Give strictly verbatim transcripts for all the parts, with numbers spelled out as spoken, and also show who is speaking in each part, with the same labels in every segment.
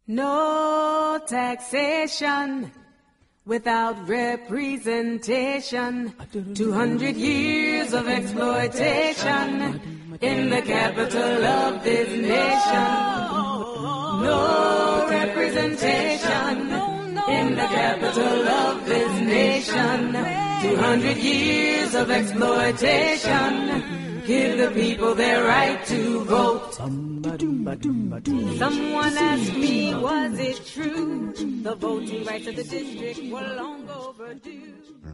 Speaker 1: No taxation without representation. Two hundred years of exploitation in the capital of this nation. No representation in the capital of this nation. Two hundred years of exploitation. Give the people their right to vote. Someone asked me, was it true? The voting rights of the district were long overdue.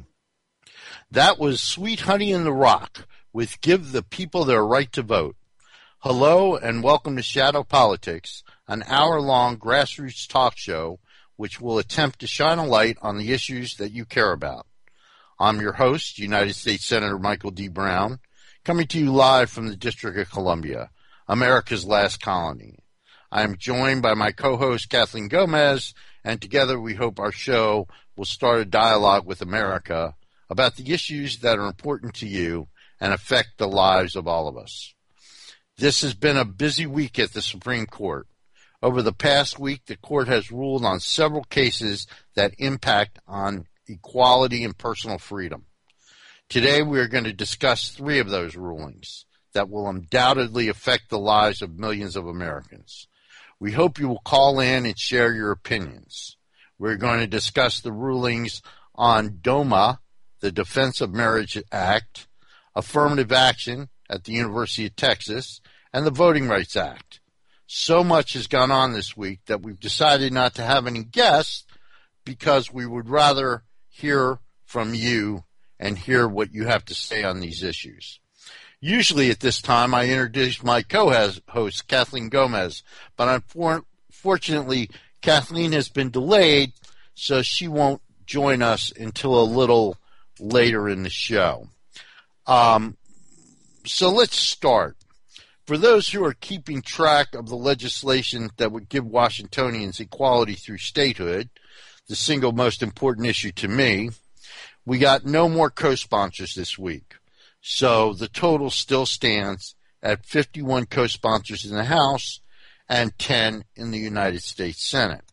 Speaker 2: That was Sweet Honey in the Rock with Give the People Their Right to Vote. Hello and welcome to Shadow Politics, an hour-long grassroots talk show which will attempt to shine a light on the issues that you care about. I'm your host, United States Senator Michael D. Brown, coming to you live from the District of Columbia, America's last colony. I am joined by my co-host, Kathleen Gomez, and together we hope our show will start a dialogue with America about the issues that are important to you and affect the lives of all of us. This has been a busy week at the Supreme Court. Over the past week, the court has ruled on several cases that impact on equality and personal freedom. Today, we are going to discuss three of those rulings that will undoubtedly affect the lives of millions of Americans. We hope you will call in and share your opinions. We're going to discuss the rulings on DOMA, the Defense of Marriage Act, affirmative action at the University of Texas, and the Voting Rights Act. So much has gone on this week that we've decided not to have any guests because we would rather hear from you and hear what you have to say on these issues. Usually at this time, I introduce my co-host, Kathleen Gomez, but unfortunately, Kathleen has been delayed, so she won't join us until a little later in the show. Um, so let's start. For those who are keeping track of the legislation that would give Washingtonians equality through statehood, the single most important issue to me, we got no more co-sponsors this week. So the total still stands at fifty-one co-sponsors in the House and ten in the United States Senate.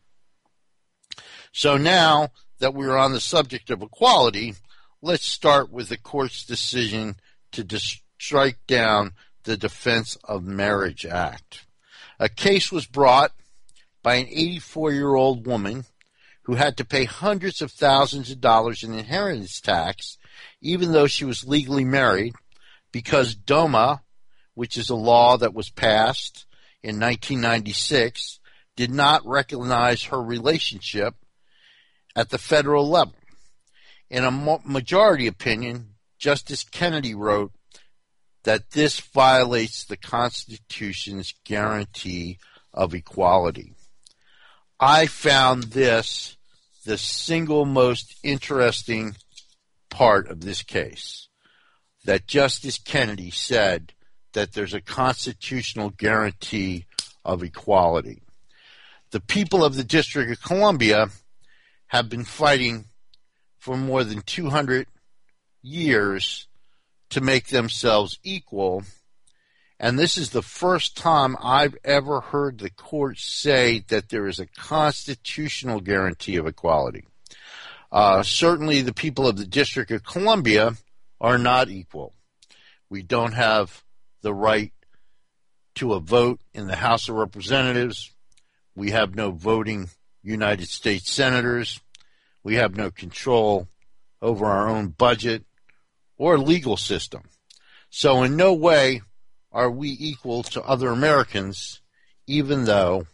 Speaker 2: So now that we're on the subject of equality, let's start with the court's decision to dis- strike down the Defense of Marriage Act. A case was brought by an eighty-four-year-old woman who had to pay hundreds of thousands of dollars in inheritance tax even though she was legally married because DOMA, which is a law that was passed in nineteen ninety-six, did not recognize her relationship at the federal level. In a majority opinion, Justice Kennedy wrote that this violates the Constitution's guarantee of equality. I found this the single most interesting part of this case, that Justice Kennedy said that there's a constitutional guarantee of equality. The people of the District of Columbia have been fighting for more than two hundred years to make themselves equal, and this is the first time I've ever heard the court say that there is a constitutional guarantee of equality. Uh, certainly the people of the District of Columbia are not equal. We don't have the right to a vote in the House of Representatives. We have no voting United States senators. We have no control over our own budget or legal system. So in no way are we equal to other Americans, even though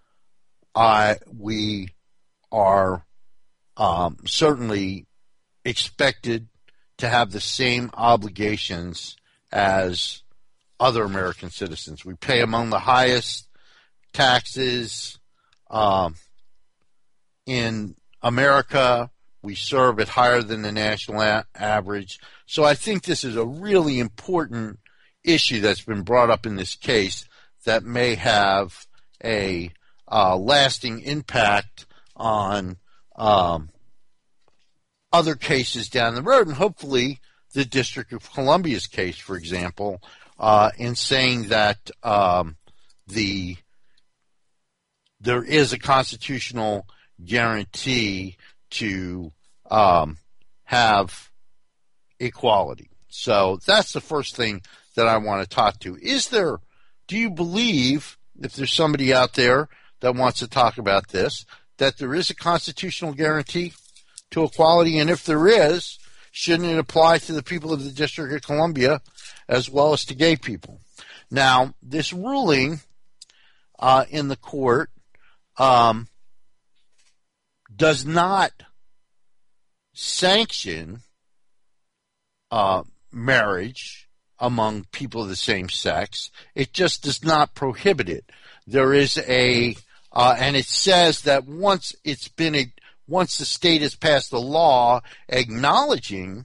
Speaker 2: I we are um, certainly expected to have the same obligations as other American citizens. We pay among the highest taxes um, in America. We serve at higher than the national a- average. So I think this is a really important issue that's been brought up in this case that may have a uh, lasting impact on um, other cases down the road, and hopefully the District of Columbia's case, for example, uh, in saying that um, the there is a constitutional guarantee to um, have equality. So that's the first thing that I want to talk to. Is there, do you believe, if there's somebody out there that wants to talk about this, that there is a constitutional guarantee to equality? And if there is, shouldn't it apply to the people of the District of Columbia as well as to gay people? Now, this ruling uh, in the court um, does not sanction uh, marriage among people of the same sex. It just does not prohibit it. There is a, uh, and it says that once it's been, a, once the state has passed a law acknowledging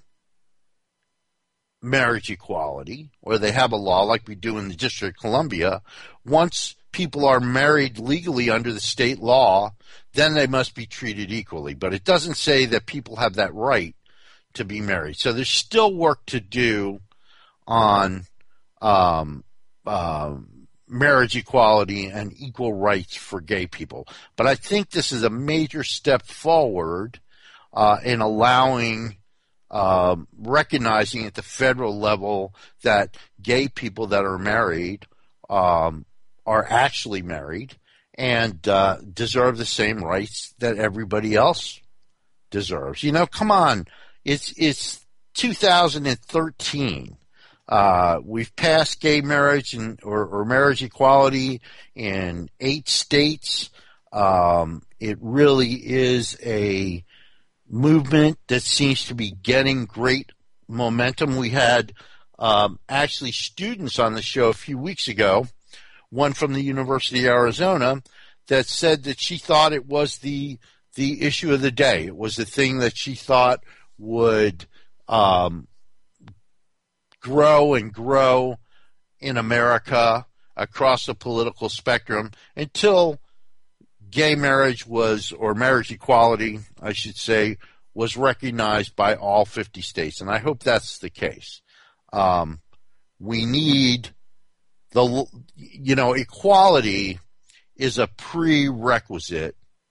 Speaker 2: marriage equality, or they have a law like we do in the District of Columbia, once people are married legally under the state law, then they must be treated equally. But it doesn't say that people have that right to be married. So there's still work to do on um, uh, marriage equality and equal rights for gay people. But I think this is a major step forward uh, in allowing, uh, recognizing at the federal level that gay people that are married um, are actually married and uh, deserve the same rights that everybody else deserves. You know, come on. It's it's two thousand thirteen. Uh, we've passed gay marriage and or, or marriage equality in eight states. Um, it really is a movement that seems to be getting great momentum. We had um, actually students on the show a few weeks ago, one from the University of Arizona, that said that she thought it was the the issue of the day. It was the thing that she thought would um, grow and grow in America across the political spectrum until gay marriage was, or marriage equality, I should say, was recognized by all fifty states. And I hope that's the case. Um, we need the, you know, equality is a prerequisite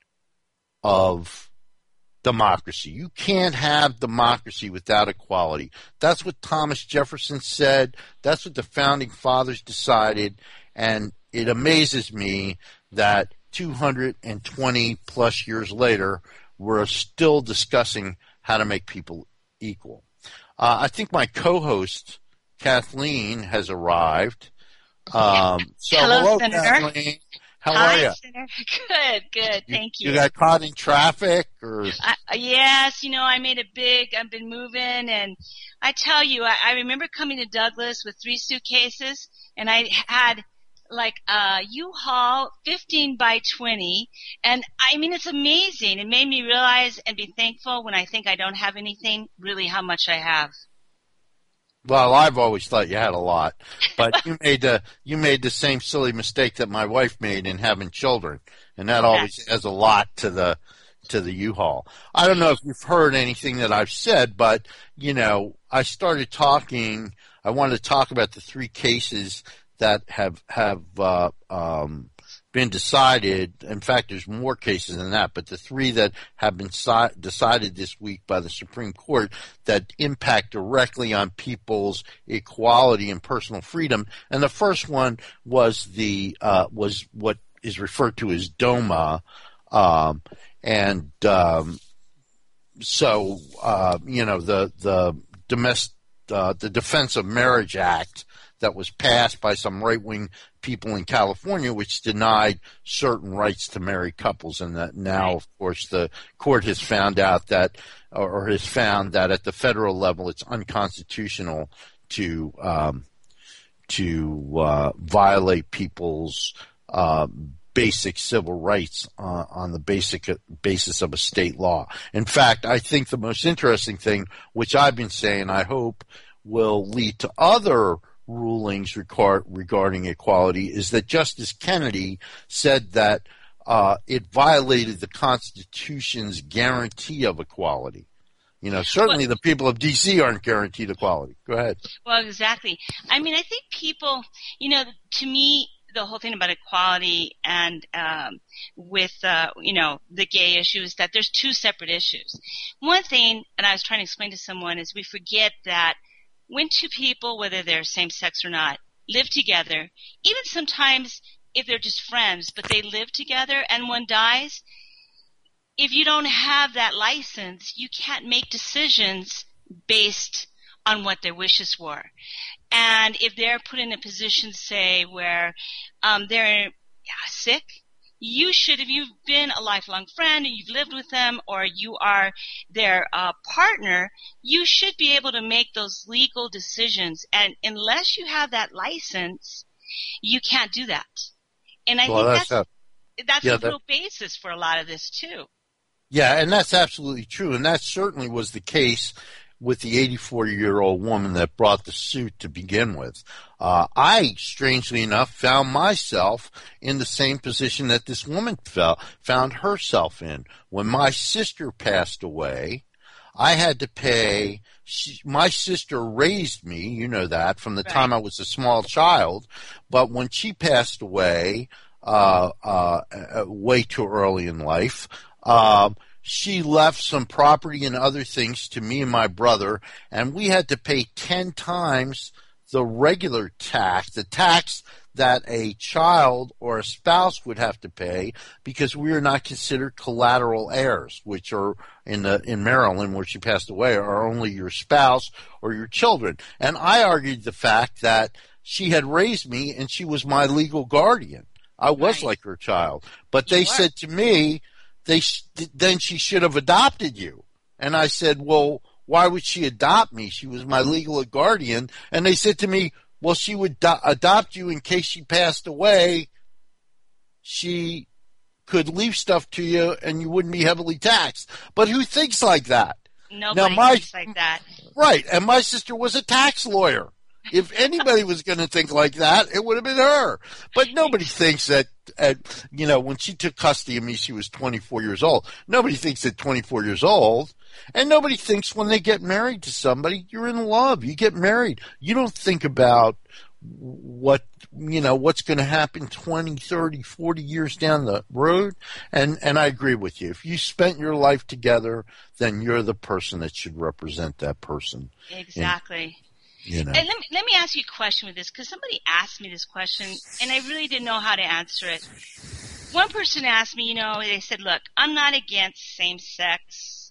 Speaker 2: of democracy. You can't have democracy without equality. That's what Thomas Jefferson said. That's what the founding fathers decided. And it amazes me that two hundred twenty plus years later, we're still discussing how to make people equal. Uh, I think my co-host, Kathleen, has arrived. Um, so
Speaker 3: hello,
Speaker 2: hello
Speaker 3: Senator.
Speaker 2: Kathleen. How
Speaker 3: Hi,
Speaker 2: are you?
Speaker 3: Senator. Good, good. Thank you.
Speaker 2: You got caught in traffic, or?
Speaker 3: I, yes, you know, I made a big, I've been moving, and I tell you, I, I remember coming to Douglas with three suitcases, and I had like a U-Haul fifteen by twenty, and I mean, it's amazing. It made me realize and be thankful when I think I don't have anything, really how much I have.
Speaker 2: Well, I've always thought you had a lot, but you made the you made the same silly mistake that my wife made in having children, and that always adds a lot to the to the U-Haul. I don't know if you've heard anything that I've said, but you know, I started talking. I wanted to talk about the three cases that have have uh, um, been decided. In fact, there's more cases than that, but the three that have been si- decided this week by the Supreme Court that impact directly on people's equality and personal freedom. And the first one was the uh, was what is referred to as DOMA, um, and um, so uh, you know the the domestic uh, the Defense of Marriage Act that was passed by some right-wing people in California, which denied certain rights to married couples, and that now, of course, the court has found out that, or has found that at the federal level, it's unconstitutional to um, to uh, violate people's uh, basic civil rights uh, on the basic basis of a state law. In fact, I think the most interesting thing, which I've been saying, I hope will lead to other rulings regard, regarding equality, is that Justice Kennedy said that uh, it violated the Constitution's guarantee of equality. You know, certainly well, the people of D C aren't guaranteed equality. Go ahead.
Speaker 3: Well, exactly. I mean, I think people, you know, to me, the whole thing about equality and um, with, uh, you know, the gay issue is that there's two separate issues. One thing, and I was trying to explain to someone, is we forget that when two people, whether they're same-sex or not, live together, even sometimes if they're just friends, but they live together and one dies, if you don't have that license, you can't make decisions based on what their wishes were. And if they're put in a position, say, where um, they're yeah, sick, you should, if you've been a lifelong friend, you've lived with them, or you are their uh, partner, you should be able to make those legal decisions. And unless you have that license, you can't do that. And I
Speaker 2: well,
Speaker 3: think
Speaker 2: that's
Speaker 3: that's,
Speaker 2: a,
Speaker 3: that's
Speaker 2: yeah,
Speaker 3: a
Speaker 2: that,
Speaker 3: real basis for a lot of this, too.
Speaker 2: Yeah, and that's absolutely true. And that certainly was the case with the eighty-four-year-old woman that brought the suit to begin with. Uh, I, strangely enough, found myself in the same position that this woman felt, found herself in. When my sister passed away, I had to pay, she, my sister raised me, you know that, from the
Speaker 3: Right.
Speaker 2: time I was a small child, but when she passed away, uh, uh, uh way too early in life, um, she left some property and other things to me and my brother, and we had to pay ten times the regular tax, the tax that a child or a spouse would have to pay, because we are not considered collateral heirs, which are in the in Maryland, where she passed away, are only your spouse or your children. And I argued the fact that she had raised me and she was my legal guardian. I was
Speaker 3: Right.
Speaker 2: like her child. But
Speaker 3: You
Speaker 2: they
Speaker 3: were.
Speaker 2: said to me, they then she should have adopted you. And I said, well, why would she adopt me? She was my legal guardian. And they said to me, well, she would do- adopt you in case she passed away. She could leave stuff to you and you wouldn't be heavily taxed. But who thinks like that?
Speaker 3: Nobody
Speaker 2: my-
Speaker 3: thinks like that.
Speaker 2: Right. And my sister was a tax lawyer. If anybody was going to think like that, it would have been her. But nobody thinks that, at, you know, when she took custody of me, she was twenty-four years old. Nobody thinks at twenty-four years old. And nobody thinks when they get married to somebody, you're in love. You get married. You don't think about what, you know, what's going to happen twenty, thirty, forty years down the road. And, and I agree with you. If you spent your life together, then you're the person that should represent that person.
Speaker 3: Exactly.
Speaker 2: You know.
Speaker 3: And let me, let me ask you a question with this, because somebody asked me this question, and I really didn't know how to answer it. One person asked me, you know, they said, look, I'm not against same-sex,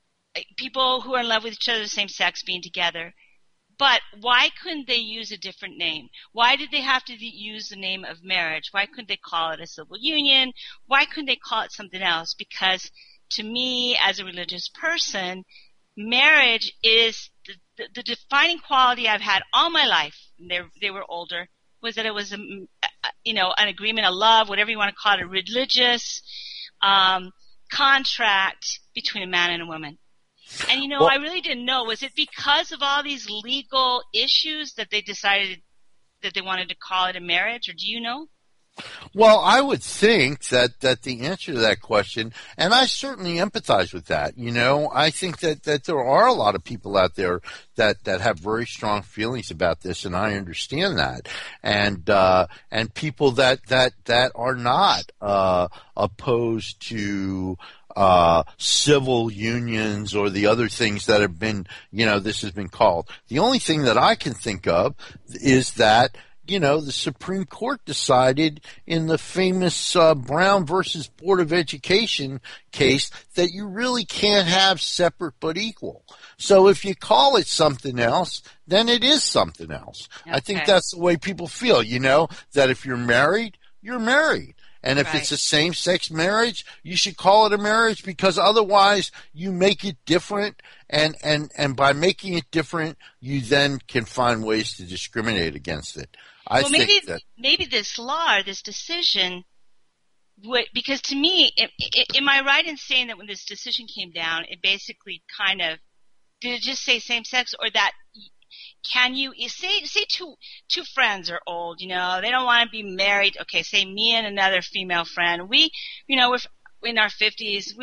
Speaker 3: people who are in love with each other, same sex, being together, but why couldn't they use a different name? Why did they have to use the name of marriage? Why couldn't they call it a civil union? Why couldn't they call it something else? Because to me, as a religious person, marriage is the, the, the defining quality I've had all my life. They, they were older, was that it was a, you know, an agreement, a love, whatever you want to call it, a religious um, contract between a man and a woman. And you know,
Speaker 2: well,
Speaker 3: I really didn't know. Was it because of all these legal issues that they decided that they wanted to call it a marriage, or do you know?
Speaker 2: Well, I would think that, that the answer to that question, and I certainly empathize with that, you know, I think that, that there are a lot of people out there that, that have very strong feelings about this, and I understand that. And, uh, and people that, that, that are not, uh, opposed to, uh, civil unions or the other things that have been, you know, this has been called. The only thing that I can think of is that, you know, the Supreme Court decided in the famous uh, Brown versus Board of Education case that you really can't have separate but equal. So if you call it something else, then it is something else. Okay. I think that's the way people feel, you know, that if you're married, you're married. And if
Speaker 3: right.
Speaker 2: it's a same-sex marriage, you should call it a marriage, because otherwise you make it different, and, and, and by making it different, you then can find ways to discriminate against it. I
Speaker 3: well,
Speaker 2: think
Speaker 3: maybe
Speaker 2: that,
Speaker 3: maybe this law or this decision would, because to me, it, it, am I right in saying that when this decision came down, it basically kind of, did it just say same-sex, or that can you say say two two friends are old, you know, they don't want to be married. Okay, say me and another female friend, we, you know, we're in our fifties, we're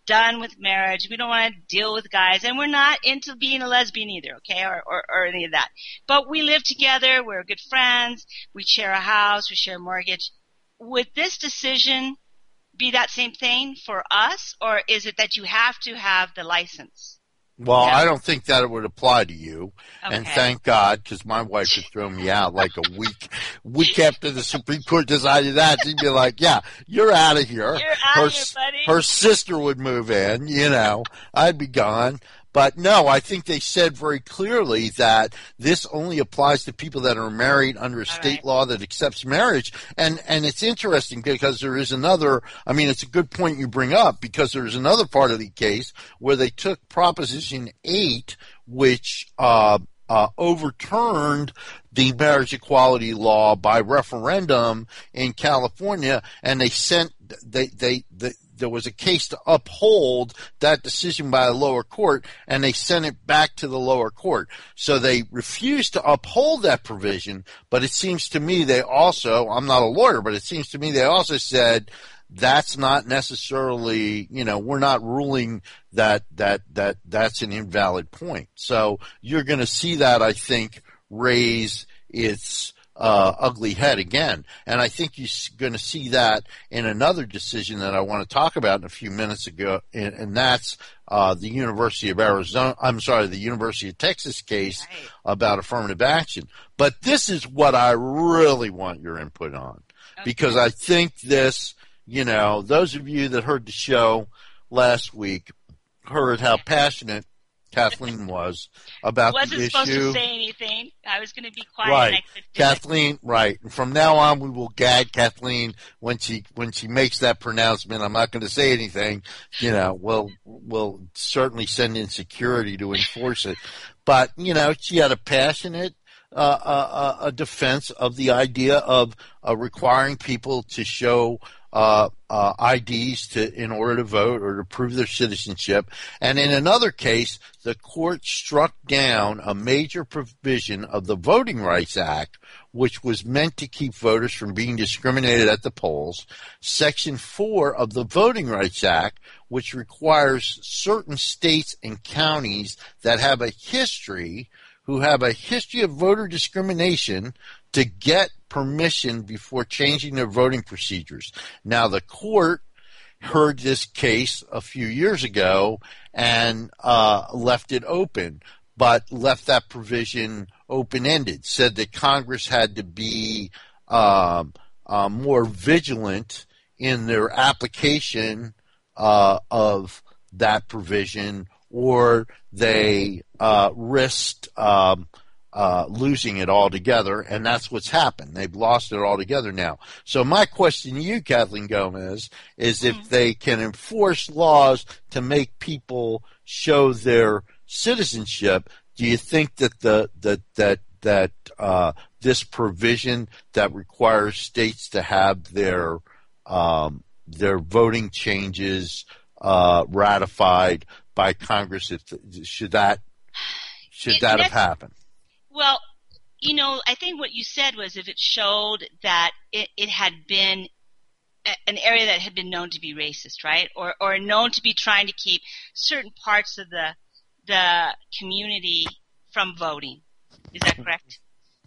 Speaker 3: done with marriage. We don't want to deal with guys. And we're not into being a lesbian either, okay, or, or, or any of that. But we live together. We're good friends. We share a house. We share a mortgage. Would this decision be that same thing for us, or is it that you have to have the license?
Speaker 2: Well,
Speaker 3: Yeah.
Speaker 2: I don't think that it would apply to you, and
Speaker 3: Okay.
Speaker 2: thank God, because my wife would throw me out like a week, week after the Supreme Court decided that. She'd be like, "Yeah, you're out of here."
Speaker 3: You're out
Speaker 2: her,
Speaker 3: of here, buddy.
Speaker 2: her sister would move in. You know, I'd be gone. But no, I think they said very clearly that this only applies to people that are married under a state
Speaker 3: right.
Speaker 2: law that accepts marriage. And, and it's interesting because there is another, I mean, it's a good point you bring up because there's another part of the case where they took Proposition eight, which, uh, uh, overturned the marriage equality law by referendum in California, and they sent, they, they, they, there was a case to uphold that decision by a lower court, and they sent it back to the lower court. So they refused to uphold that provision, but it seems to me they also, I'm not a lawyer, but it seems to me they also said that's not necessarily, you know, we're not ruling that, that, that, that's an invalid point. So you're going to see that, I think, raise its Uh, ugly head again. And I think you're going to see that in another decision that I want to talk about in a few minutes ago, and, and that's uh, the University of Arizona, I'm sorry, the University of Texas case
Speaker 3: Right.
Speaker 2: about affirmative action. But this is what I really want your input on,
Speaker 3: Okay.
Speaker 2: because I think this, you know, those of you that heard the show last week heard how passionate Kathleen was about
Speaker 3: Wasn't
Speaker 2: the
Speaker 3: supposed
Speaker 2: issue.
Speaker 3: to say anything. I was going to be quiet.
Speaker 2: Right.
Speaker 3: And I could do it.
Speaker 2: Kathleen, right. From now on, we will gag Kathleen when she, when she makes that pronouncement. I'm not going to say anything. You know, we'll, we'll certainly send in security to enforce it. But, you know, she had a passionate, uh, uh, a defense of the idea of, uh, requiring people to show, uh, uh, I Ds to, in order to vote or to prove their citizenship. And in another case, the court struck down a major provision of the Voting Rights Act, which was meant to keep voters from being discriminated at the polls. Section four of the Voting Rights Act, which requires certain states and counties that have a history, who have a history of voter discrimination, to get permission before changing their voting procedures. Now, the court heard this case a few years ago and uh, left it open, but left that provision open-ended, said that Congress had to be um, uh, more vigilant in their application uh, of that provision, or they uh, risked um, Uh, losing it altogether, and that's what's happened. They've lost it altogether now. So my question to you, Kathleen Gomez, is if
Speaker 3: Mm-hmm.
Speaker 2: they can enforce laws to make people show their citizenship, do you think that the that that that uh, this provision that requires states to have their um, their voting changes uh, ratified by Congress, if should that should
Speaker 3: It-
Speaker 2: that have
Speaker 3: that's-
Speaker 2: happened?
Speaker 3: Well, you know, I think what you said was if it showed that it, it had been a- an area that had been known to be racist, right? Or or known to be trying to keep certain parts of the the community from voting. Is that correct?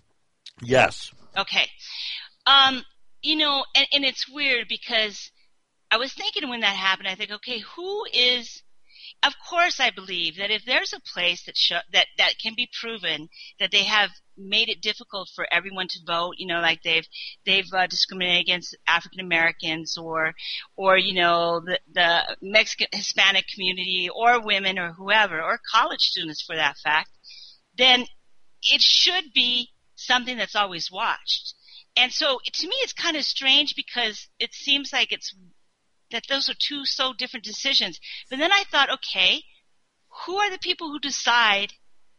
Speaker 2: Yes.
Speaker 3: Okay. Um, you know, and, and it's weird because I was thinking when that happened, I think, okay, who is, of course I believe that if there's a place that show, that, that can be proven that they have made it difficult for everyone to vote, you know, like they've, they've uh, discriminated against African Americans or, or, you know, the, the Mexican, Hispanic community or women or whoever, or college students for that fact, then it should be something that's always watched. And so to me it's kind of strange because it seems like it's that those are two so different decisions. But then I thought, okay, who are the people who decide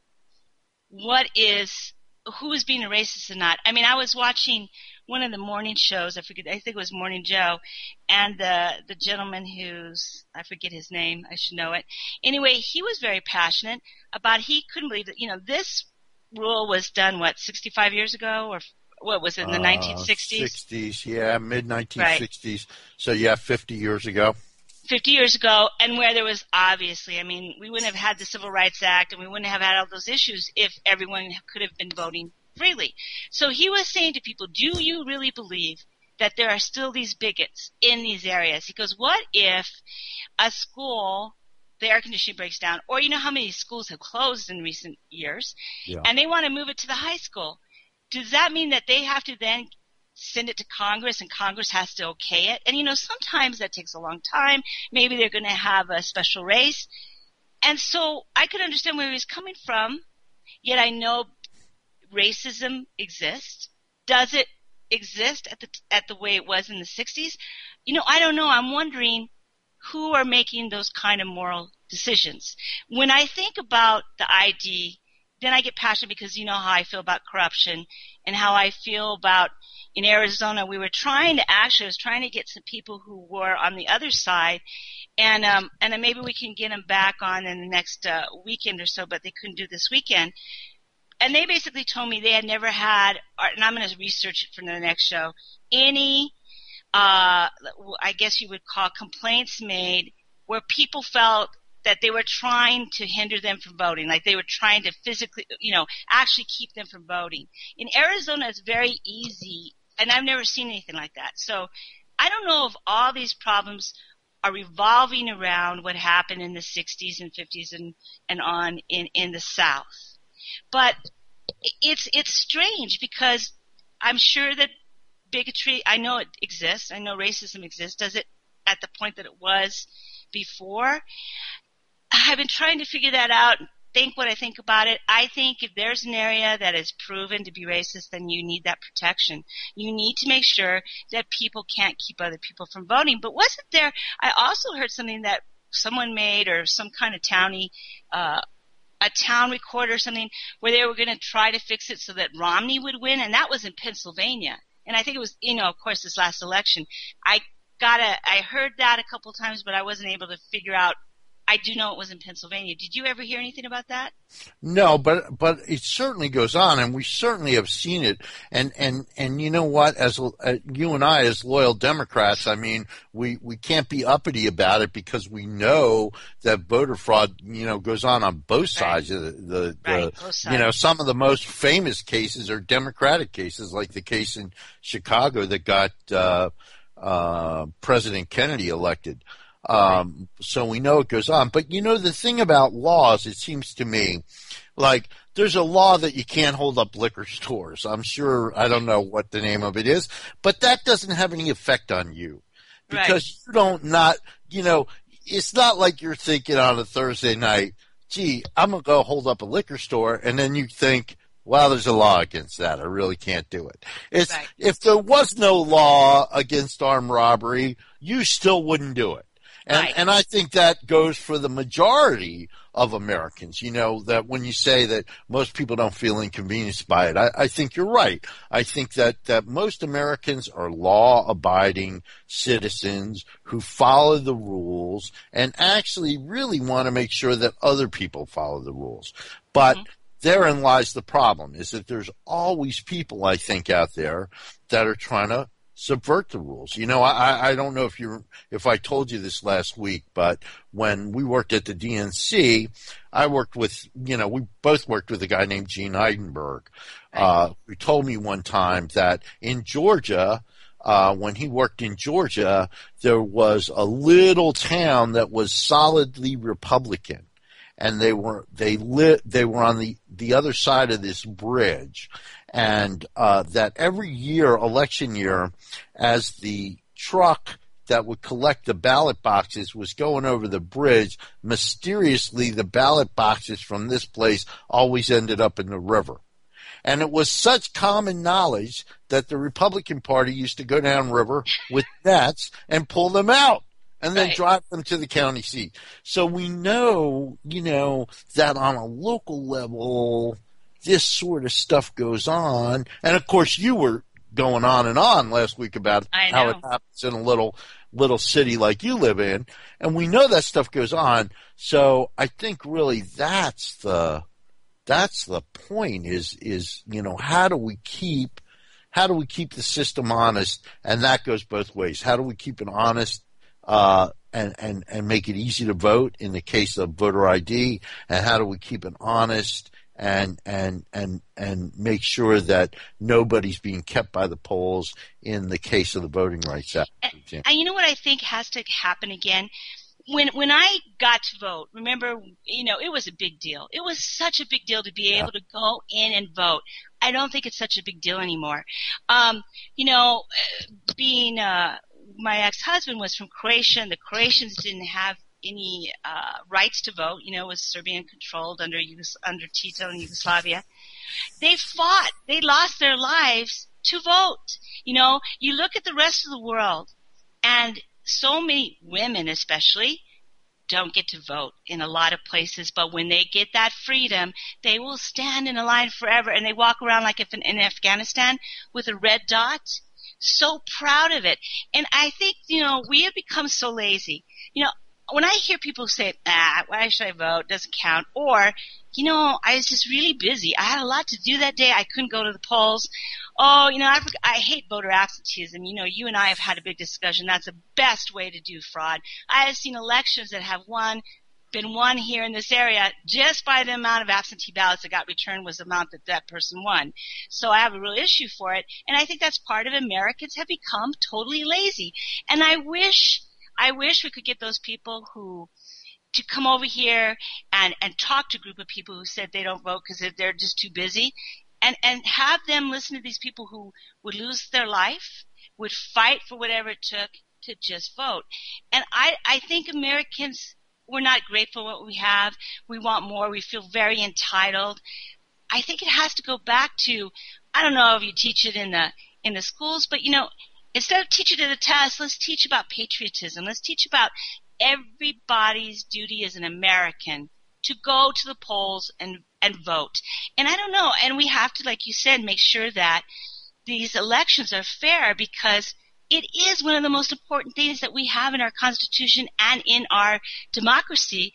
Speaker 3: what is, who is being a racist and not? I mean, I was watching one of the morning shows, I forget, I think it was Morning Joe, and the the gentleman who's, I forget his name, I should know it. Anyway, he was very passionate about, he couldn't believe that, you know, this rule was done, what, sixty-five years ago, or what was it, in the nineteen sixties?
Speaker 2: Uh, sixties, yeah, mid nineteen sixties. Right. So, yeah, fifty years ago.
Speaker 3: fifty years ago, and where there was obviously, I mean, we wouldn't have had the Civil Rights Act, and we wouldn't have had all those issues if everyone could have been voting freely. So he was saying to people, do you really believe that there are still these bigots in these areas? He goes, what if a school, the air conditioning breaks down, or you know how many schools have closed in recent years, yeah. and they want to move it to the high school. Does that mean that they have to then send it to Congress and Congress has to okay it? And, you know, sometimes that takes a long time. Maybe they're going to have a special race. And so I could understand where he was coming from, yet I know racism exists. Does it exist at the at the way it was in the sixties? You know, I don't know. I'm wondering who are making those kind of moral decisions. When I think about the I D, then I get passionate because you know how I feel about corruption and how I feel about in Arizona. We were trying to actually, I was trying to get some people who were on the other side, and um, and then maybe we can get them back on in the next uh, weekend or so, but they couldn't do this weekend. And they basically told me they had never had, and I'm going to research it for the next show, any, uh, I guess you would call complaints made where people felt that they were trying to hinder them from voting, like they were trying to physically, you know, actually keep them from voting. In Arizona, it's very easy, and I've never seen anything like that. So I don't know if all these problems are revolving around what happened in the sixties and fifties and, and on in, in the South. But it's it's strange because I'm sure that bigotry, I know it exists. I know racism exists. Does it at the point that it was before? I've been trying to figure that out, think what I think about it. I think if there's an area that is proven to be racist, then you need that protection. You need to make sure that people can't keep other people from voting. But wasn't there, I also heard something that someone made or some kind of townie, uh, a town recorder or something where they were going to try to fix it so that Romney would win, and that was in Pennsylvania. And I think it was, you know, of course, this last election. I got a, I heard that a couple times, but I wasn't able to figure out. I do know it was in Pennsylvania. Did you ever hear anything about that?
Speaker 2: No, but but it certainly goes on, and we certainly have seen it. And and, and you know what? As uh, you and I, as loyal Democrats, I mean, we, we can't be uppity about it because we know that voter fraud, you know, goes on on both sides right. of the, the,
Speaker 3: right.
Speaker 2: the
Speaker 3: both sides.
Speaker 2: You know, some of the most famous cases are Democratic cases, like the case in Chicago that got uh, uh, President Kennedy elected. Um, so we know it goes on. But, you know, the thing about laws, it seems to me, like there's a law that you can't hold up liquor stores. I'm sure, I don't know what the name of it is, but that doesn't have any effect on you because right. you don't not, you know, it's not like you're thinking on a Thursday night, gee, I'm going to go hold up a liquor store. And then you think, well, there's a law against that. I really can't do it. It's, right. If there was no law against armed robbery, you still wouldn't do it. And,
Speaker 3: right.
Speaker 2: and I think that goes for the majority of Americans, you know, that when you say that most people don't feel inconvenienced by it, I, I think you're right. I think that, that most Americans are law-abiding citizens who follow the rules and actually really want to make sure that other people follow the rules. But mm-hmm. therein lies the problem, is that there's always people, I think, out there that are trying to subvert the rules. You know, I, I don't know if you if I told you this last week, but when we worked at the D N C, I worked with, you know, we both worked with a guy named Gene Heidenberg, uh, who told me one time that in Georgia, uh, when he worked in Georgia, there was a little town that was solidly Republican. And they were they lit they were on the, the other side of this bridge, and uh, that every year, election year, as the truck that would collect the ballot boxes was going over the bridge, mysteriously the ballot boxes from this place always ended up in the river. And it was such common knowledge that the Republican Party used to go downriver with nets and pull them out. And then
Speaker 3: right.
Speaker 2: drive them to the county seat. So we know, you know, that on a local level, this sort of stuff goes on. And of course, you were going on and on last week about how it happens in a little little city like you live in. And we know that stuff goes on. So I think really that's the that's the point is is, you know, how do we keep how do we keep the system honest? And that goes both ways. How do we keep an honest Uh, and, and, and make it easy to vote in the case of voter I D, and how do we keep it honest and and and and make sure that nobody's being kept by the polls in the case of the Voting Rights Act.
Speaker 3: And, and you know what I think has to happen again? When when I got to vote, remember, you know, it was a big deal. It was such a big deal to be able to go in and vote. I don't think it's such a big deal anymore. Um, you know, being uh, my ex-husband was from Croatia, and the Croatians didn't have any uh, rights to vote. You know, it was Serbian controlled under Yugos- under Tito and Yugoslavia. They fought. They lost their lives to vote. You know, you look at the rest of the world, and so many women especially don't get to vote in a lot of places, but when they get that freedom, they will stand in a line forever, and they walk around like if in, in Afghanistan with a red dot, so proud of it. And I think, you know, we have become so lazy. You know, when I hear people say, ah, why should I vote? Doesn't count. Or, you know, I was just really busy. I had a lot to do that day. I couldn't go to the polls. Oh, you know, I, I hate voter absenteeism. You know, you and I have had a big discussion. That's the best way to do fraud. I have seen elections that have won, been won here in this area just by the amount of absentee ballots that got returned was the amount that that person won. So I have a real issue for it. And I think that's part of Americans have become totally lazy. And I wish, I wish we could get those people who to come over here and, and talk to a group of people who said they don't vote because they're just too busy, and, and have them listen to these people who would lose their life, would fight for whatever it took to just vote. And I, I think Americans, we're not grateful for what we have. We want more. We feel very entitled. I think it has to go back to, I don't know if you teach it in the, in the schools, but you know, instead of teaching it in a test, let's teach about patriotism. Let's teach about everybody's duty as an American to go to the polls and, and vote. And I don't know, and we have to, like you said, make sure that these elections are fair, because it is one of the most important things that we have in our Constitution and in our democracy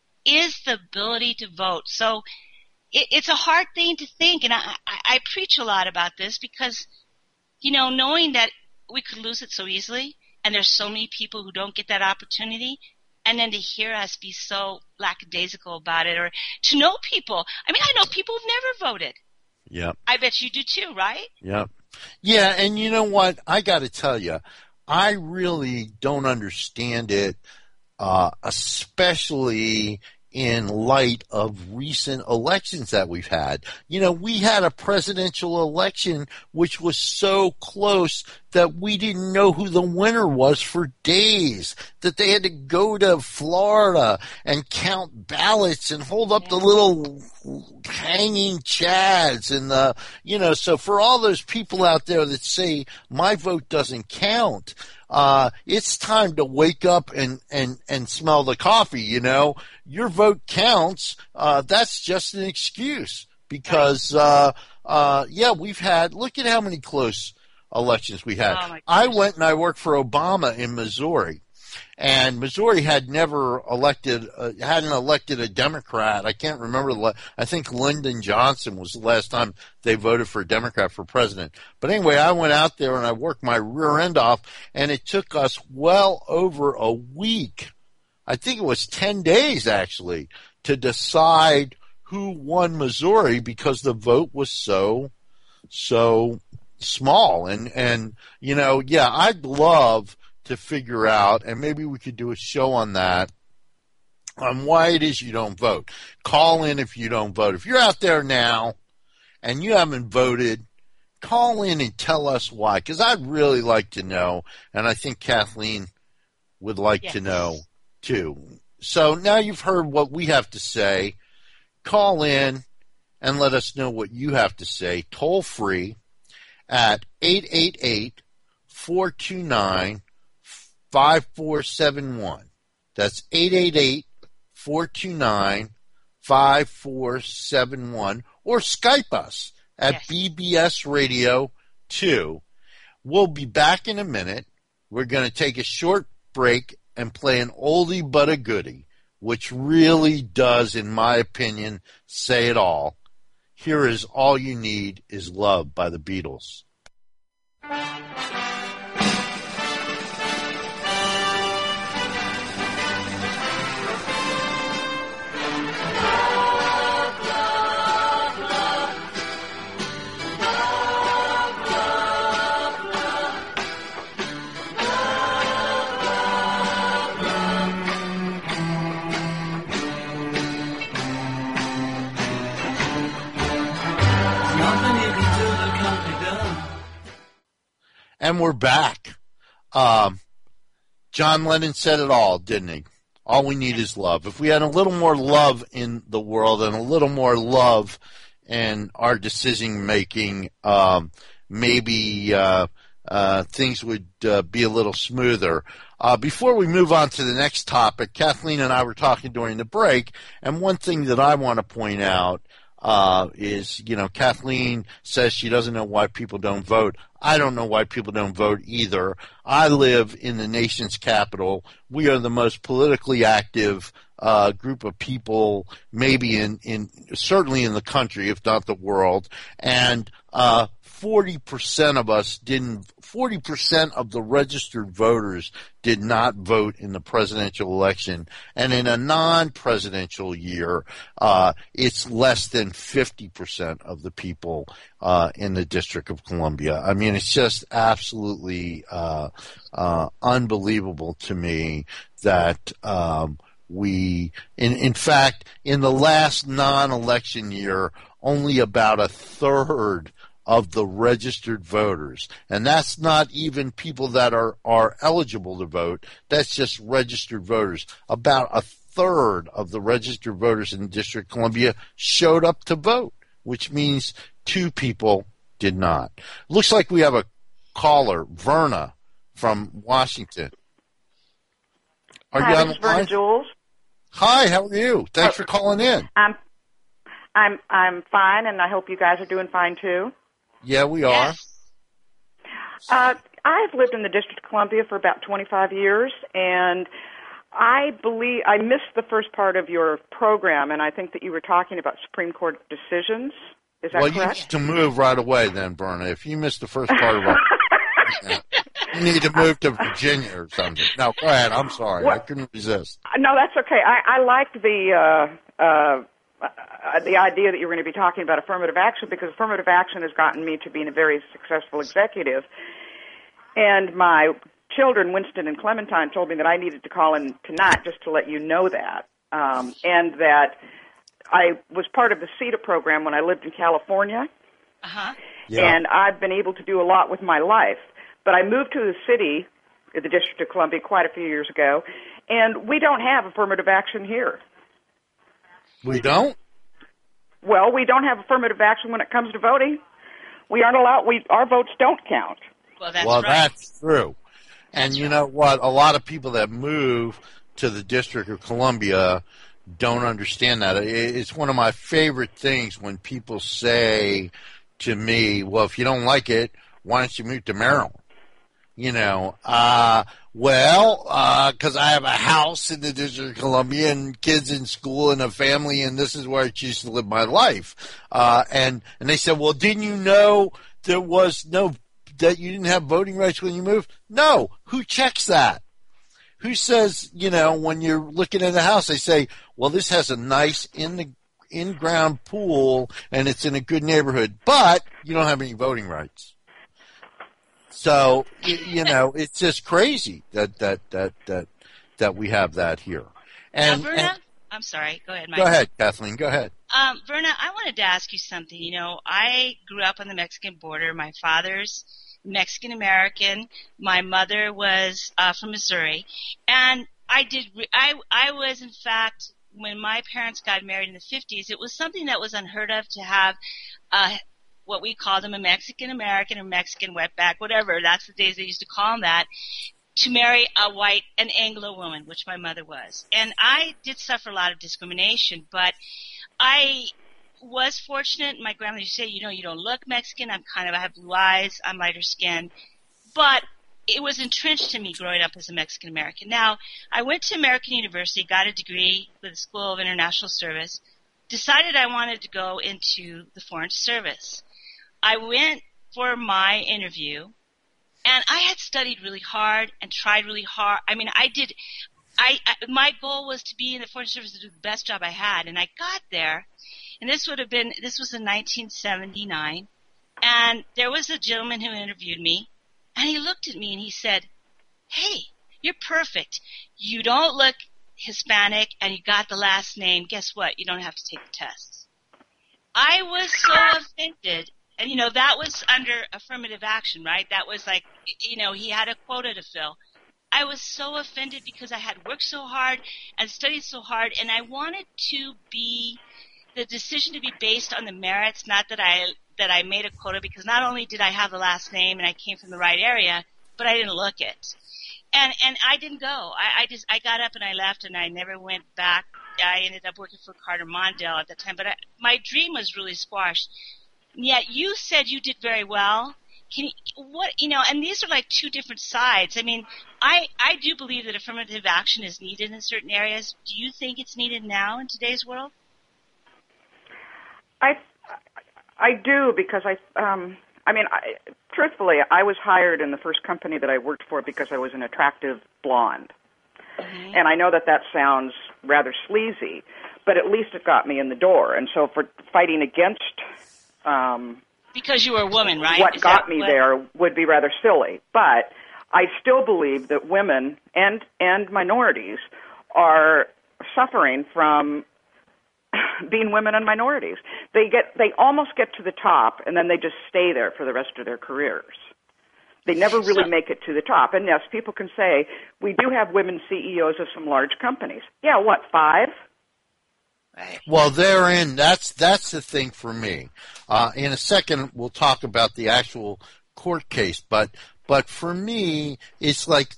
Speaker 3: is the ability to vote. So it, it's a hard thing to think, and I, I, I preach a lot about this because, you know, knowing that we could lose it so easily, and there's so many people who don't get that opportunity, and then to hear us be so lackadaisical about it, or to know people. I mean, I know people who've never voted.
Speaker 2: Yep.
Speaker 3: I bet you do too, right?
Speaker 2: Yep. Yeah, and you know what? I got to tell you, I really don't understand it, uh, especially in light of recent elections that we've had. You know, we had a presidential election which was so close that we didn't know who the winner was for days, that they had to go to Florida and count ballots and hold up the little hanging chads and the, you know, so for all those people out there that say my vote doesn't count, uh, it's time to wake up and, and, and smell the coffee, you know. Your vote counts. Uh, that's just an excuse because, uh, uh, yeah, we've had, look at how many close elections we had. Oh, I went and I worked for Obama in Missouri, and Missouri had never elected, uh, hadn't elected a Democrat. I can't remember. I think Lyndon Johnson was the last time they voted for a Democrat for president. But anyway, I went out there and I worked my rear end off, and it took us well over a week. I think it was ten days actually to decide who won Missouri because the vote was so, so small. And, and, you know, yeah, I'd love to figure out, and maybe we could do a show on that, on why it is you don't vote. Call in if you don't vote. If you're out there now and you haven't voted, call in and tell us why, because I'd really like to know, and I think Kathleen would like yes. to know too. So now you've heard what we have to say. Call in and let us know what you have to say, toll free at eight eight eight, four two nine, five four seven one. That's eight eight eight, four two nine, five four seven one. Or Skype us at yes. B B S Radio two. We'll be back in a minute. We're going to take a short break and play an oldie but a goodie, which really does, in my opinion, say it all. Here is All You Need Is Love by the Beatles. And we're back. Um, John Lennon said it all, didn't he? All we need is love. If we had a little more love in the world and a little more love in our decision making, um, maybe uh, uh, things would uh, be a little smoother. Uh, before we move on to the next topic, Kathleen and I were talking during the break, and one thing that I want to point out uh, is, you know, Kathleen says she doesn't know why people don't vote. I don't know why people don't vote either. I live in the nation's capital. We are the most politically active uh, group of people, maybe in, in certainly in the country, if not the world. And uh, forty percent of us didn't. forty percent of the registered voters did not vote in the presidential election, and in a non-presidential year, uh, it's less than fifty percent of the people uh, in the District of Columbia. I mean, it's just absolutely uh, uh, unbelievable to me that um, we, in, in fact, in the last non-election year, only about a third of the registered voters, and that's not even people that are, are eligible to vote. That's just registered voters. About a third of the registered voters in the District of Columbia showed up to vote, which means two people did not. Looks like we have a caller, Verna from Washington. Are
Speaker 4: Hi,
Speaker 2: you on
Speaker 4: this is
Speaker 2: the line?
Speaker 4: Verna Jules.
Speaker 2: Hi, how are you? Thanks
Speaker 4: Oh,
Speaker 2: for calling in.
Speaker 4: I'm I'm I'm fine, and I hope you guys are doing fine too.
Speaker 2: Yeah, we are.
Speaker 3: Yes.
Speaker 4: Uh, I've lived in the District of Columbia for about twenty-five years, and I believe I missed the first part of your program, and I think that you were talking about Supreme Court decisions. Is that
Speaker 2: Well,
Speaker 4: correct?
Speaker 2: you need to move right away then, Berna. If you missed the first part of our you need to move to Virginia or something. No, go ahead. I'm sorry.
Speaker 4: Well,
Speaker 2: I couldn't resist.
Speaker 4: No, that's okay. I, I liked the uh, uh, uh, the idea that you were going to be talking about affirmative action, because affirmative action has gotten me to being a very successful executive. And my children, Winston and Clementine, told me that I needed to call in tonight just to let you know that, um, and that I was part of the C E T A program when I lived in California,
Speaker 3: Uh-huh.
Speaker 2: Yeah.
Speaker 4: and I've been able to do a lot with my life. But I moved to the city, the District of Columbia, quite a few years ago, and we don't have affirmative action here.
Speaker 2: We don't?
Speaker 4: Well, we don't have affirmative action when it comes to voting. We aren't allowed. We our votes don't count.
Speaker 3: Well, that's
Speaker 2: well,
Speaker 3: right.
Speaker 2: that's true. And
Speaker 3: That's
Speaker 2: you
Speaker 3: right.
Speaker 2: know what? A lot of people that move to the District of Columbia don't understand that. It- It's one of my favorite things when people say to me, well, if you don't like it, why don't you move to Maryland? You know, uh, well, because I have a house in the District of Columbia and kids in school and a family, and this is where I choose to live my life. Uh, and, and they said, well, didn't you know there was no, that you didn't have voting rights when you moved? No. Who checks that? Who says, you know, when you're looking at a house, they say, well, this has a nice in the in-ground pool and it's in a good neighborhood, but you don't have any voting rights. So, y- you know, it's just crazy that, that, that, that, that we have that here. And,
Speaker 3: now, Verna,
Speaker 2: and
Speaker 3: I'm sorry. Go ahead, Mike.
Speaker 2: go ahead, Kathleen, go ahead.
Speaker 3: Um, Verna, I wanted to ask you something. You know, I grew up on the Mexican border. My father's Mexican American. My mother was uh, from Missouri, and I did. Re- I I was in fact, when my parents got married in the fifties, it was something that was unheard of to have uh, what we called them a Mexican American or Mexican wetback, whatever. That's the days they used to call them that. To marry a white, an Anglo woman, which my mother was. And I did suffer a lot of discrimination, but I was fortunate. My grandmother used to say, you know, you don't look Mexican. I'm kind of, I have blue eyes. I'm lighter skinned. But it was entrenched in me growing up as a Mexican American. Now, I went to American University, got a degree with the School of International Service, decided I wanted to go into the Foreign Service. I went for my interview, and I had studied really hard and tried really hard. I mean, I did, I, I my goal was to be in the Foreign Service to do the best job I had. And I got there, and this would have been, this was in nineteen seventy-nine, and there was a gentleman who interviewed me, and he looked at me and he said, hey, you're perfect. You don't look Hispanic, and you got the last name. Guess what? You don't have to take the tests. I was so offended And, you know, that was under affirmative action, right? That was like, you know, he had a quota to fill. I was so offended because I had worked so hard and studied so hard, and I wanted to be the decision to be based on the merits, not that I that I made a quota, because not only did I have the last name and I came from the right area, but I didn't look it. And and I didn't go. I, I just I got up and I left, and I never went back. I ended up working for Carter Mondale at that time, but I, my dream was really squashed. And yet you said you did very well. Can you, what you know? And these are like two different sides. I mean, I I do believe that affirmative action is needed in certain areas. Do you think it's needed now in today's world?
Speaker 4: I I do, because I um I mean, I, truthfully, I was hired in the first company that I worked for because I was an attractive blonde. Mm-hmm. And I know that that sounds rather sleazy, but at least it got me in the door. And so for fighting against um
Speaker 3: because you were a woman, right?
Speaker 4: What
Speaker 3: Is
Speaker 4: got me
Speaker 3: what?
Speaker 4: there would be rather silly. But I still believe that women and and minorities are suffering from being women and minorities. They get they almost get to the top, and then they just stay there for the rest of their careers. They never really
Speaker 3: so,
Speaker 4: make it to the top. And yes, people can say, we do have women C E Os of some large companies. Yeah, what, five?
Speaker 3: Right.
Speaker 2: Well, therein, that's that's the thing for me. Uh, in a second, we'll talk about the actual court case, but but for me, it's like,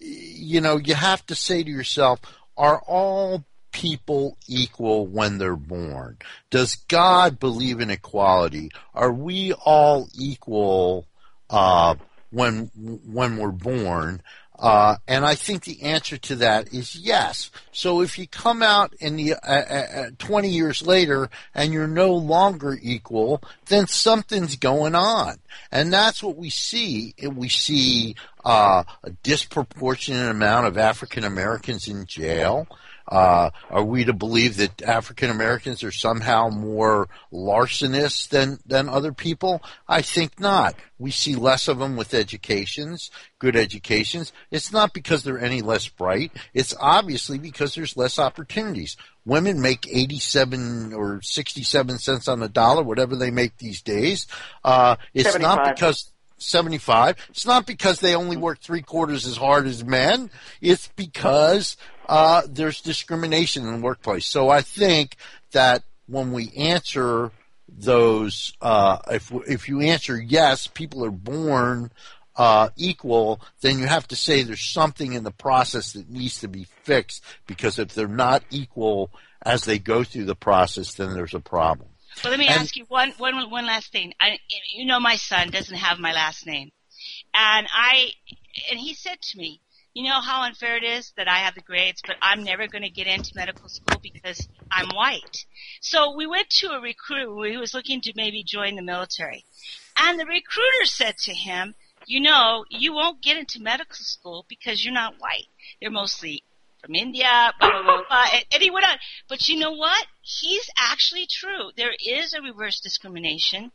Speaker 2: you know, you have to say to yourself, are all people equal when they're born? Does God believe in equality? Are we all equal uh, when when we're born? Uh, and I think the answer to that is yes. So if you come out in the uh, uh, twenty years later and you're no longer equal, then something's going on. And that's what we see. We see uh, a disproportionate amount of African Americans in jail. Uh, are we to believe that African Americans are somehow more larcenists than, than other people? I think not. We see less of them with educations, good educations. It's not because they're any less bright. It's obviously because there's less opportunities. Women make eighty-seven or sixty-seven cents on the dollar, whatever they make these days. Uh, it's
Speaker 4: seventy-five.
Speaker 2: Not because seventy-five. It's not because they only work three quarters as hard as men. It's because Uh, there's discrimination in the workplace. So I think that when we answer those, uh, if if you answer yes, people are born uh, equal, then you have to say there's something in the process that needs to be fixed, because if they're not equal as they go through the process, then there's a problem.
Speaker 3: Well, let me
Speaker 2: and,
Speaker 3: ask you one, one, one last thing. I, you know, my son doesn't have my last name, and I, and he said to me, you know how unfair it is that I have the grades, but I'm never going to get into medical school because I'm white. So we went to a recruiter who was looking to maybe join the military. And the recruiter said to him, you know, you won't get into medical school because you're not white. They're mostly from India, blah, blah, blah, blah. And, and he went on. But you know what? He's actually true. There is a reverse discrimination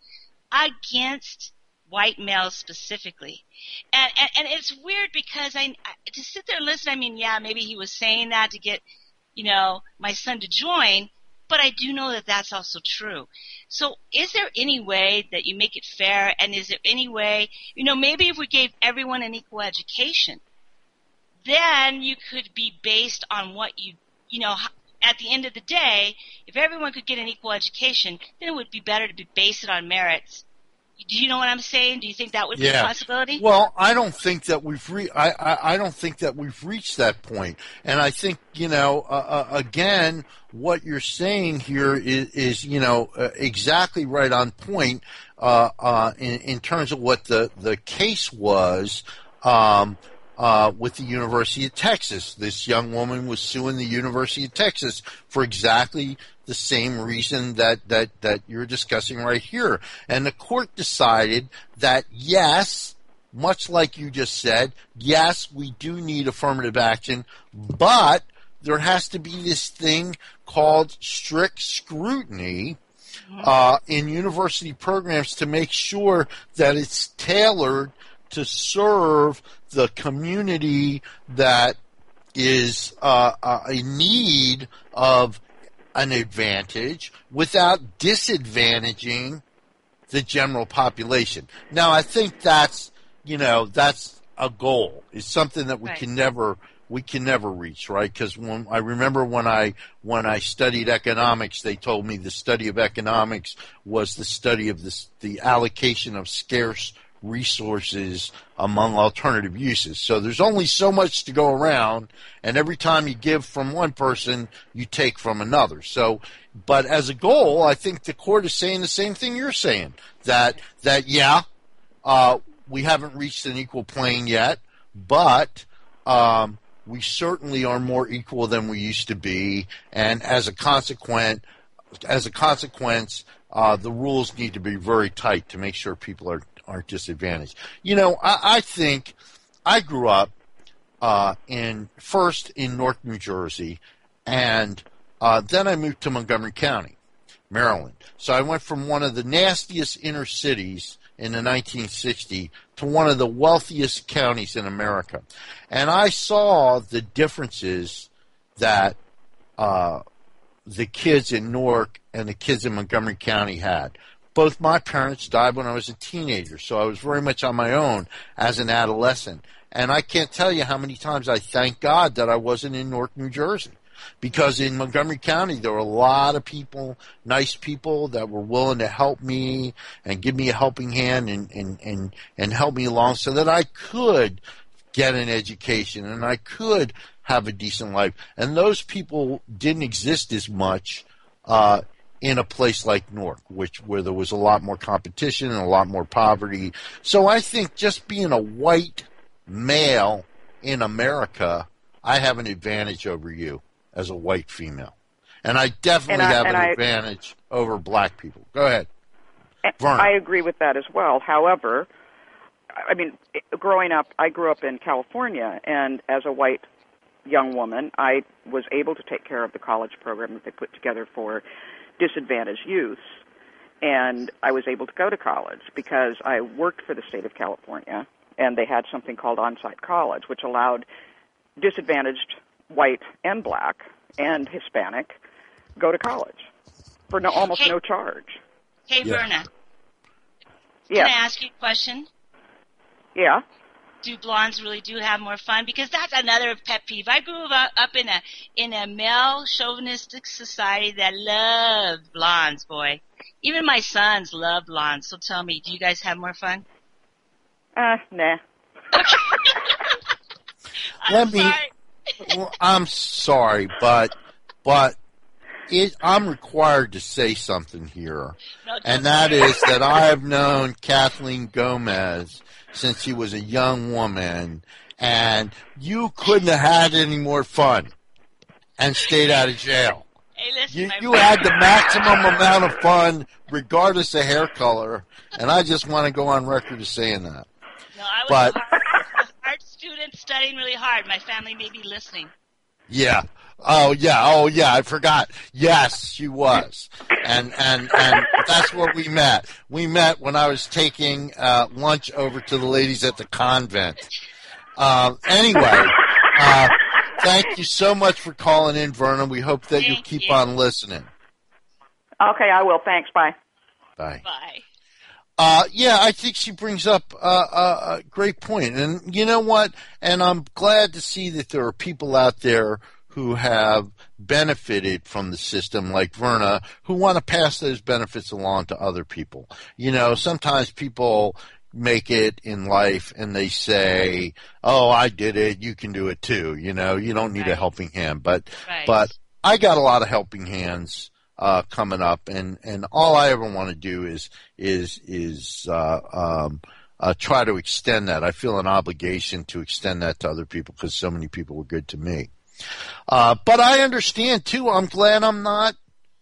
Speaker 3: against white males specifically. And, and, and it's weird because I, I, to sit there and listen, I mean, yeah, maybe he was saying that to get, you know, my son to join, but I do know that that's also true. So is there any way that you make it fair, and is there any way, you know, maybe if we gave everyone an equal education, then you could be based on what you, you know, at the end of the day, if everyone could get an equal education, then it would be better to be based it on merits. Do you know what I'm saying? Do you think that would be
Speaker 2: yeah.
Speaker 3: a possibility?
Speaker 2: Well, I don't think that we've re- I, I, I don't think that we've reached that point. And I think, you know, uh, uh, again, what you're saying here is, is you know, uh, exactly right on point uh, uh, in, in terms of what the, the case was um, uh, with the University of Texas. This young woman was suing the University of Texas for exactly the same reason that, that, that you're discussing right here. And the court decided that, yes, much like you just said, yes, we do need affirmative action, but there has to be this thing called strict scrutiny uh, in university programs to make sure that it's tailored to serve the community that is uh, uh, in need of an advantage without disadvantaging the general population. Now, I think that's, you know, that's a goal. It's something that we
Speaker 3: Right.
Speaker 2: can never we can never reach, right? Because when I remember when I when I studied economics, they told me the study of economics was the study of this, the allocation of scarce resources among alternative uses. So there's only so much to go around, and every time you give from one person, you take from another. So, but as a goal, I think the court is saying the same thing you're saying, that that yeah, uh, we haven't reached an equal plane yet, but um, we certainly are more equal than we used to be, and as a consequent, as a consequence, uh, the rules need to be very tight to make sure people are aren't disadvantaged. You know, I, I think I grew up uh, in first in Newark, New Jersey, and uh, then I moved to Montgomery County, Maryland. So I went from one of the nastiest inner cities in the nineteen sixties to one of the wealthiest counties in America. And I saw the differences that uh, the kids in Newark and the kids in Montgomery County had. Both my parents died when I was a teenager, so I was very much on my own as an adolescent. And I can't tell you how many times I thank God that I wasn't in Newark, New Jersey. Because in Montgomery County, there were a lot of people, nice people, that were willing to help me and give me a helping hand and, and, and, and help me along so that I could get an education and I could have a decent life. And those people didn't exist as much uh, in a place like Newark, which where there was a lot more competition and a lot more poverty. So I think just being a white male in America, I have an advantage over you as a white female. And I definitely
Speaker 4: and I,
Speaker 2: have an
Speaker 4: I,
Speaker 2: advantage over black people. Go ahead. Verna.
Speaker 4: I agree with that as well. However, I mean, growing up, I grew up in California, and as a white young woman, I was able to take care of the college program that they put together for disadvantaged youth, and I was able to go to college because I worked for the state of California, and they had something called on-site college, which allowed disadvantaged white and black and Hispanic go to college for no, almost
Speaker 3: hey,
Speaker 4: no charge.
Speaker 3: Hey,
Speaker 2: Yeah.
Speaker 3: Verna.
Speaker 4: Yeah.
Speaker 3: Can I ask you a question?
Speaker 4: Yeah.
Speaker 3: Do blondes really do have more fun? Because that's another pet peeve. I grew up, up in a in a male chauvinistic society that loved blondes, boy. Even my sons love blondes. So tell me, do you guys have more fun?
Speaker 4: Uh, nah.
Speaker 2: Let me.
Speaker 3: Sorry.
Speaker 2: Well, I'm sorry, but but it, I'm required to say something here,
Speaker 3: No,
Speaker 2: and that is that I have known Kathleen Gomez since she was a young woman, and you couldn't have had any more fun and stayed out of jail.
Speaker 3: Hey, listen,
Speaker 2: You,
Speaker 3: my
Speaker 2: you
Speaker 3: friend.
Speaker 2: had the maximum amount of fun, regardless of hair color, and I just want to go on record as saying that.
Speaker 3: No, I was
Speaker 2: but-
Speaker 3: a hard, a hard student studying really hard. My family may be listening.
Speaker 2: Yeah. Oh yeah. Oh yeah. I forgot. Yes, she was, and and and that's where we met. We met when I was taking uh, lunch over to the ladies at the convent. Um, anyway, uh, thank you so much for calling in, Verna. We hope that you
Speaker 3: Thank
Speaker 2: keep
Speaker 3: you.
Speaker 2: on listening.
Speaker 4: Okay, I will. Thanks. Bye.
Speaker 2: Bye.
Speaker 3: Bye.
Speaker 2: Uh, yeah, I think she brings up uh, a, a great point. And you know what? And I'm glad to see that there are people out there who have benefited from the system, like Verna, who want to pass those benefits along to other people. You know, sometimes people make it in life and they say, oh, I did it, you can do it too. You know, you don't need
Speaker 3: Right.
Speaker 2: a helping hand. But,
Speaker 3: Right.
Speaker 2: but I got a lot of helping hands uh, coming up, and, and all I ever want to do is is is uh, um, uh, try to extend that. I feel an obligation to extend that to other people because so many people were good to me. Uh, but I understand too. I'm glad I'm not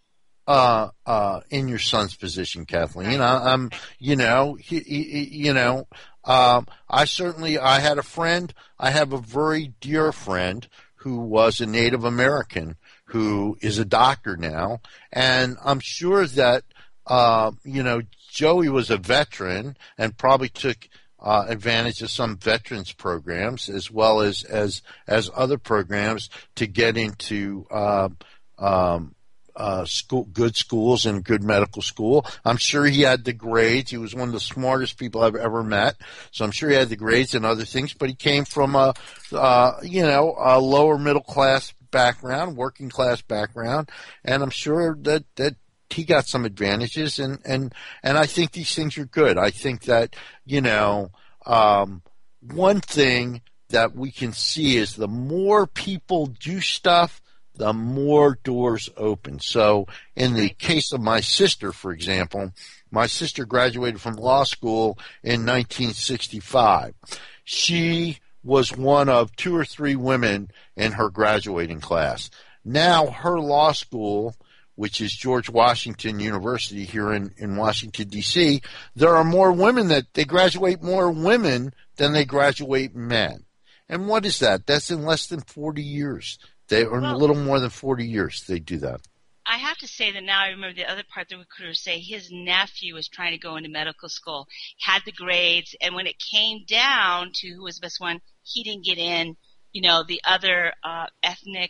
Speaker 2: uh, uh, in your son's position, Kathleen. I, I'm, you know, he, he, you know, um, I certainly I had a friend. I have a very dear friend who was a Native American, who is a doctor now, and I'm sure that, uh, you know, Joey was a veteran and probably took uh, advantage of some veterans programs as well as, as, as other programs to get into uh, um, uh, school, good schools and good medical school. I'm sure he had the grades. He was one of the smartest people I've ever met. So I'm sure he had the grades and other things, but he came from a, uh, you know, a lower middle class background, working class background. And I'm sure that, that he got some advantages. And, and, and I think these things are good. I think that, you know, um, one thing that we can see is the more people do stuff, the more doors open. So in the case of my sister, for example, my sister graduated from law school in nineteen sixty-five. She was one of two or three women in her graduating class. Now her law school, which is George Washington University here in, in Washington, D C, there are more women that they graduate more women than they graduate men. And what is that? That's in less than forty years. They or well, a little more than forty years they do that.
Speaker 3: I have to say that now I remember the other part the recruiter say his nephew was trying to go into medical school, had the grades, and when it came down to who was the best one, he didn't get in. You know, the other uh, ethnic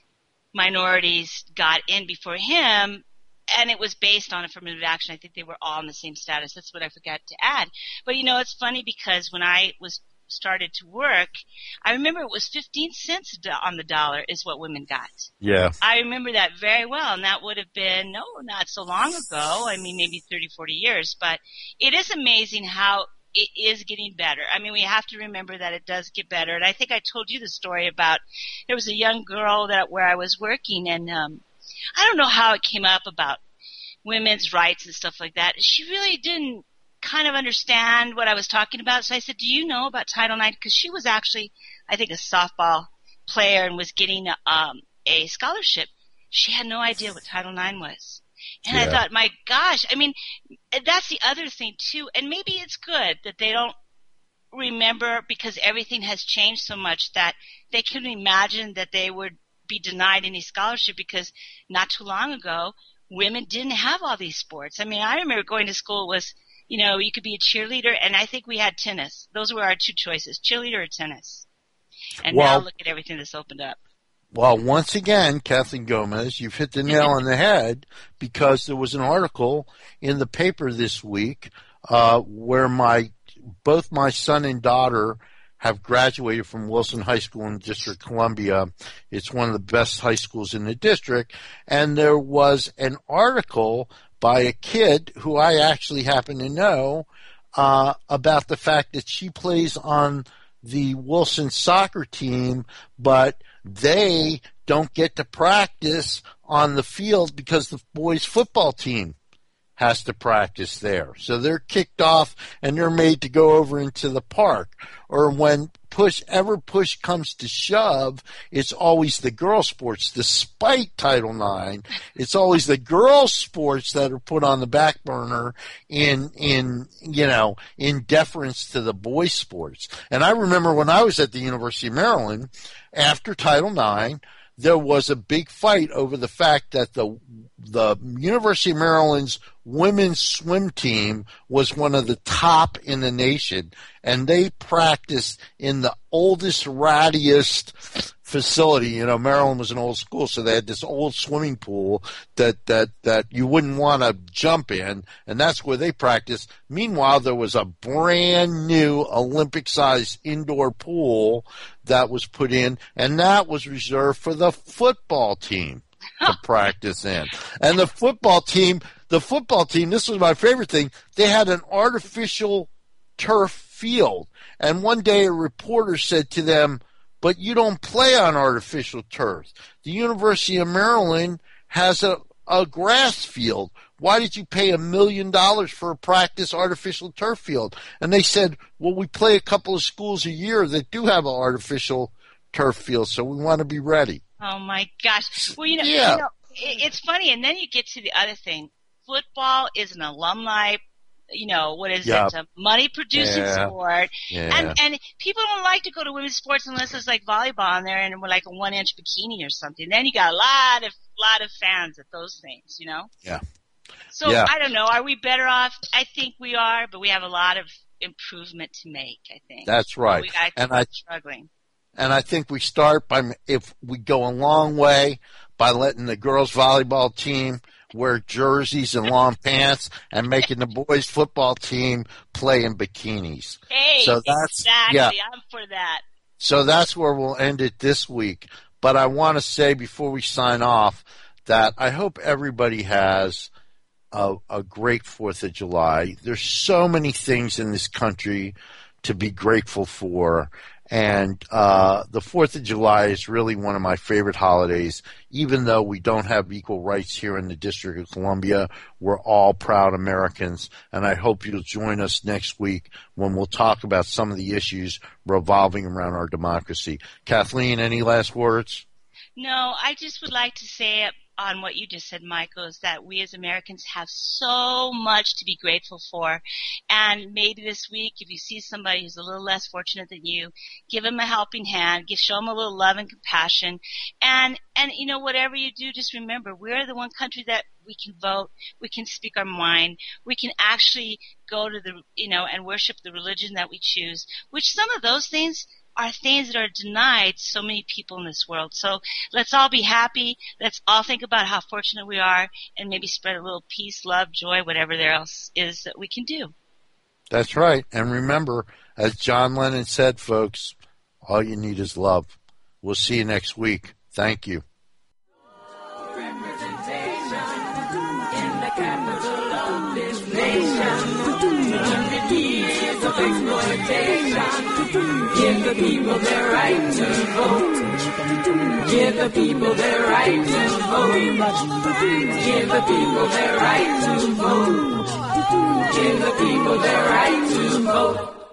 Speaker 3: minorities got in before him, and it was based on affirmative action. I think they were all in the same status. That's what I forgot to add. But, you know, it's funny because when I was started to work, I remember it was fifteen cents on the dollar is what women got.
Speaker 2: Yeah.
Speaker 3: I remember that very well, and that would have been, no, not so long ago. I mean, maybe thirty, forty years. But it is amazing how it is getting better. I mean, we have to remember that it does get better. And I think I told you the story about there was a young girl that where I was working, and um, I don't know how it came up about women's rights and stuff like that. She really didn't kind of understand what I was talking about. So I said, do you know about Title nine? Because she was actually, I think, a softball player and was getting um, a scholarship. She had no idea what Title nine was. And yeah. I thought, my gosh, I mean, that's the other thing, too. And maybe it's good that they don't remember because everything has changed so much that they couldn't imagine that they would be denied any scholarship because not too long ago, women didn't have all these sports. I mean, I remember going to school was, you know, you could be a cheerleader, and I think we had tennis. Those were our two choices, cheerleader or tennis. And well, now look at everything that's opened up.
Speaker 2: Well, once again, Kathleen Gomez, you've hit the nail on the head because there was an article in the paper this week uh, where my both my son and daughter have graduated from Wilson High School in District of Columbia. It's one of the best high schools in the district. And there was an article by a kid who I actually happen to know uh, about the fact that she plays on the Wilson soccer team, but they don't get to practice on the field because the boys football team has to practice there. So they're kicked off and they're made to go over into the park. Or when push ever push comes to shove, it's always the girl sports. Despite Title nine, it's always the girl sports that are put on the back burner in in you know in deference to the boys sports. And I remember when I was at the University of Maryland, after Title nine, there was a big fight over the fact that the the University of Maryland's women's swim team was one of the top in the nation, and they practiced in the oldest, rattiest facility. You know, Maryland was an old school, so they had this old swimming pool that that that you wouldn't want to jump in, and that's where they practiced. Meanwhile, there was a brand new Olympic-sized indoor pool that was put in, and that was reserved for the football team to practice in. And the football team, the football team, this was my favorite thing, they had an artificial turf field. And one day a reporter said to them, but you don't play on artificial turf. The University of Maryland has a, a grass field. Why did you pay a million dollars for a practice artificial turf field? And they said, well, we play a couple of schools a year that do have an artificial turf field, so we want to be ready.
Speaker 3: Oh, my gosh. Well, you know,
Speaker 2: yeah.
Speaker 3: you know it, it's funny, and then you get to the other thing. Football is an alumni, you know, what is
Speaker 2: yep.
Speaker 3: it, a money-producing
Speaker 2: yeah.
Speaker 3: sport.
Speaker 2: Yeah.
Speaker 3: And and people don't like to go to women's sports unless it's like volleyball in there and we're like a one-inch bikini or something. Then you got a lot of lot of fans at those things, you know?
Speaker 2: Yeah.
Speaker 3: So,
Speaker 2: yeah.
Speaker 3: I don't know. Are we better off? I think we are, but we have a lot of improvement to make, I think.
Speaker 2: That's right.
Speaker 3: We got
Speaker 2: and I,
Speaker 3: struggling.
Speaker 2: And I think we start by, if we go a long way by letting the girls volleyball team wear jerseys and long pants and making the boys football team play in bikinis.
Speaker 3: Hey,
Speaker 2: so that's,
Speaker 3: exactly.
Speaker 2: Yeah.
Speaker 3: I'm for that.
Speaker 2: So that's where we'll end it this week. But I want to say before we sign off that I hope everybody has a, a great fourth of July. There's so many things in this country to be grateful for. And uh, the fourth of July is really one of my favorite holidays. Even though we don't have equal rights here in the District of Columbia, we're all proud Americans. And I hope you'll join us next week when we'll talk about some of the issues revolving around our democracy. Kathleen, any last words?
Speaker 3: No, I just would like to say on what you just said, Michael, is that we as Americans have so much to be grateful for. And maybe this week, if you see somebody who's a little less fortunate than you, give them a helping hand, give, show them a little love and compassion. And, and, you know, whatever you do, just remember, we're the one country that we can vote, we can speak our mind, we can actually go to the, you know, and worship the religion that we choose, which some of those things are things that are denied so many people in this world. So let's all be happy. Let's all think about how fortunate we are and maybe spread a little peace, love, joy, whatever there else is that we can do.
Speaker 2: That's right. And remember, as John Lennon said, folks, all you need is love. We'll see you next week. Thank you.
Speaker 1: Give the people their right to vote. Give the people their right to vote. Give the people their right to vote. Give the people their right to vote.